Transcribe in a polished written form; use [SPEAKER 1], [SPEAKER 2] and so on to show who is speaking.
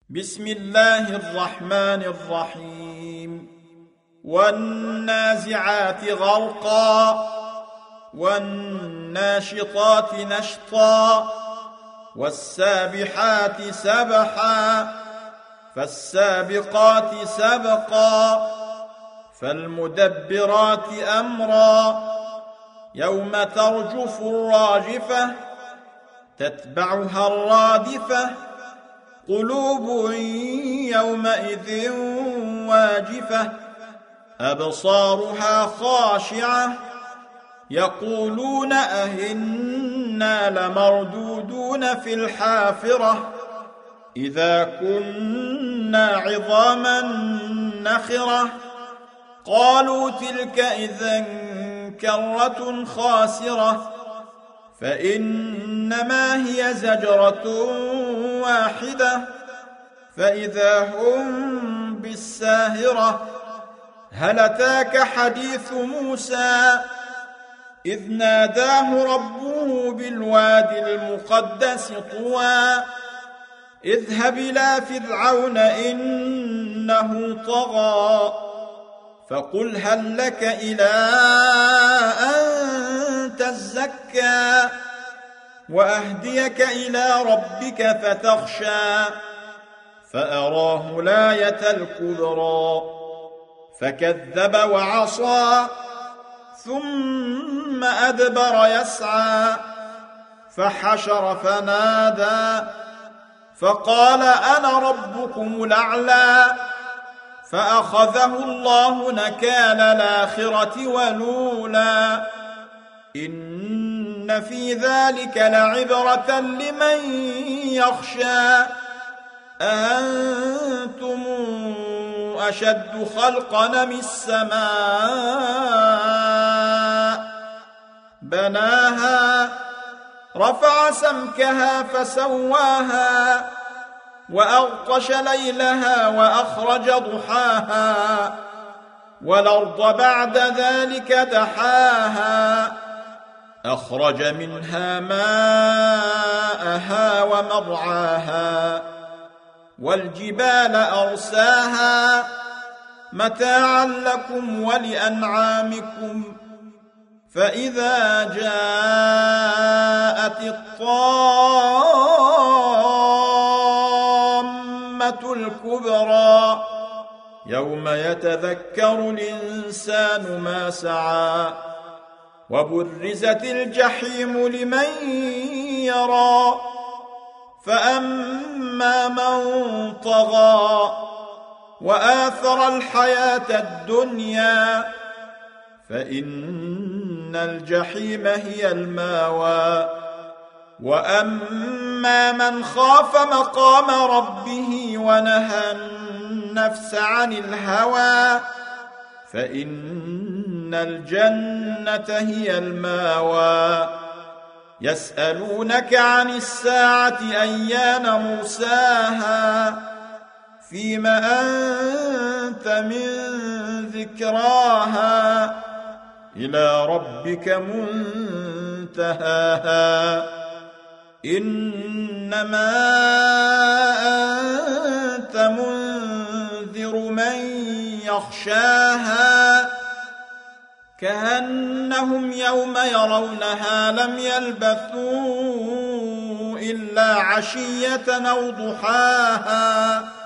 [SPEAKER 1] بسم الله الرحمن الرحيم والنازعات غرقا والناشطات نشطا والسابحات سبحا فالسابقات سبقا فالمدبرات أمرا يوم ترجف الراجفة تتبعها الرادفة قلوب يومئذ واجفة أبصارها خاشعة يقولون أئنا لمردودون في الحافرة إذا كنا عظاما نخرة قالوا تلك إذا كرة خاسرة فإنما هي زجرة واحدة فإذا هم بالساهرة هل أتاك حديث موسى إذ ناداه ربه بالوادي المقدس طوى اذهب إلى فرعون إنه طغى فقل هل لك إلى أن تزكى وأهديك إلى ربك فتخشى فأراه الآية الكبرى فكذب وعصى ثم أدبر يسعى فحشر فنادى فقال أنا ربكم الأعلى فأخذه الله نكال الآخرة والأولى إن في ذلك لعبرة لمن يخشى أأنتم أشد خلقا أم السماء بناها رفع سمكها فسواها وأغطش ليلها وأخرج ضحاها والأرض بعد ذلك دحاها أخرج منها ماءها ومرعاها والجبال أرساها متاعا لكم ولأنعامكم فإذا جاءت الطامة الكبرى يوم يتذكر الإنسان ما سعى وبرزت الجحيم لمن يرى فأما من طغى وآثر الحياة الدنيا فإن الجحيم هي الماوى وأما من خاف مقام ربه ونهى النفس عن الهوى فإن الجنة هي الماوى يسألونك عن الساعة أيان مرساها فيما أنت من ذكراها إلى ربك منتهاها إنما أنت منذر من يخشاها كأنهم يوم يرونها لم يلبثوا إلا عشية أو ضحاها